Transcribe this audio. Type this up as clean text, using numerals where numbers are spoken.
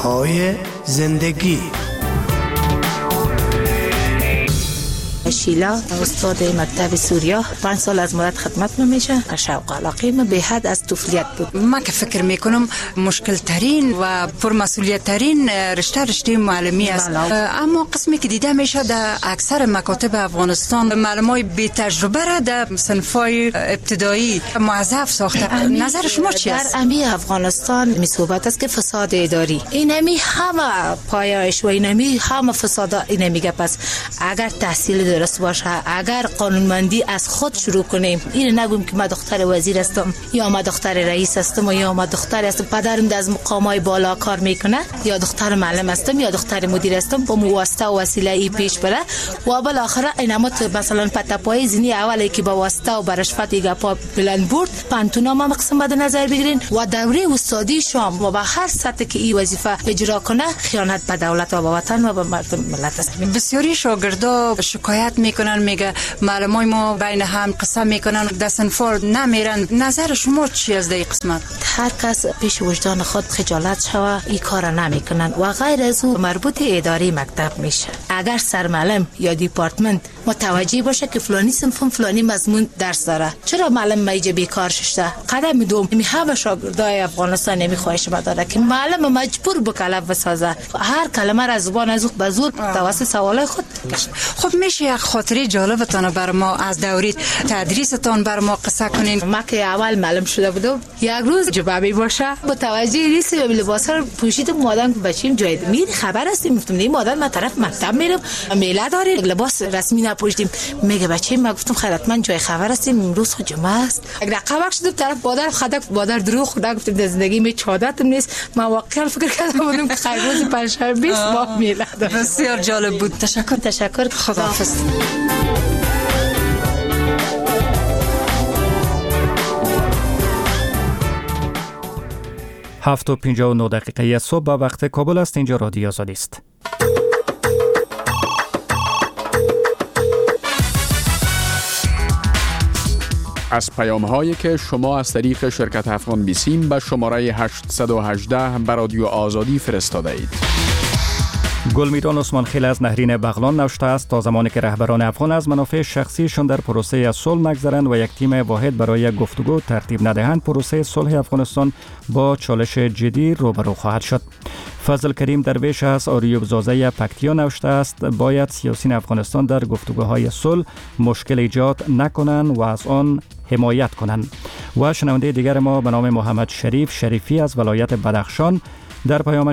های زندگی. شیلا استاد مکتب سوریا 5 سال از مدت خدمت میشه. شوق علاقه من به حد از طفولیت بود. من که فکر میکنم مشکل ترین و پرمسئولیت ترین رشته معلمی است. اما قسمی که دیده میشه در اکثر مکاتب افغانستان معلمای بی تجربه را در صنفای ابتدایی موظف ساخته. نظر شما چی است؟ در امی افغانستان می صحبت است که فساد اداری اینمی همه پایه‌اش و اینمی همه فساد اینمی گپ است. اگر تحصیل درست باشه، اگر قانونمندی از خود شروع کنیم، این نگویم که من دختر وزیر هستم یا من دختر رئیس هستم یا من دختر هستم پدرم از مقامای بالا کار میکنه یا دختر معلم هستم یا دختر مدیر هستم، با واسطه و وسیله ای پیش بره و بالاخره اینمت مثلا پتاپای زنی اولی که با واسطه و برشفت گپا بلند برد پنتونا ما مقسم بده نظر بگیرین و دوره استادی شام و به هر سطح که این وظیفه اجرا کنه خیانت به دولت و به وطن و به مردم ملت است. بسیاری شاگردا شکایت میکنن، میگه معلمای ما بین هم قسم میکنن دستن فور نمیرن. نظر شما چی از این قسمت؟ هر کس پیش وجدان خود خجالت شوه این کار نمیکنن و غیر از او مربوط اداره مکتب میشه. اگر سرمعلم یا دیپارتمنت متوجه باشه که فلانی صنف فلانی مضمون درس داره، چرا معلم میجه بیکار شده؟ قدم دوم می همه شاگردای افغانستان نمیخواهش داره که معلم مجبور به کلمه بسازه، هر کلمه را زبان از به زور توسط سوال خود کشت. خب میشه یک خاطره جالبتان بر ما از دوره تدریستان بر ما قصه کنین؟ ما که اول معلم شده بودم یک روز جبابی باشه متوجه نیست لباس رو پوشیدم مادام بچیم جای می خبر هستیم گفتم نه مادام من طرف مکتب میرم میله داره لباس رسمی نپوشیدیم. میگه بچه من گفتم خیرت من جای خبر هستیم امروز خود جمعه است. رقم شد طرف بادر خدک بادر دروغ خدا گفتم در زندگی می چادتم نیست. من واقعا فکر کردم بودم که خیر روز پنجشنبه 20 ماه میله داره. بسیار جالب بود. تشکر. خداحافظ. 7:59 صبح به وقت کابل است. اینجا رادیو آزادی است. از پیام‌هایی که شما از طریق شرکت افغان بیسیم به شماره 818 به رادیو آزادی فرستاده اید. گلمیران عثمان خیل از نهرین بغلان نوشته است تا زمانی که رهبران افغان از منافع شخصیشان در پروسه صلح نگذرند و یک تیم واحد برای گفتگو ترتیب ندهند، پروسه صلح افغانستان با چالش جدی روبرو خواهد شد. فضل کریم درویش از آریوب زازه پکتیا نوشته است باید سیاسیون افغانستان در گفتگوهای صلح مشکل ایجاد نکنند و از آن حمایت کنند. و شنونده دیگر ما به نام محمد شریفی از ولایت بدخشان در پیام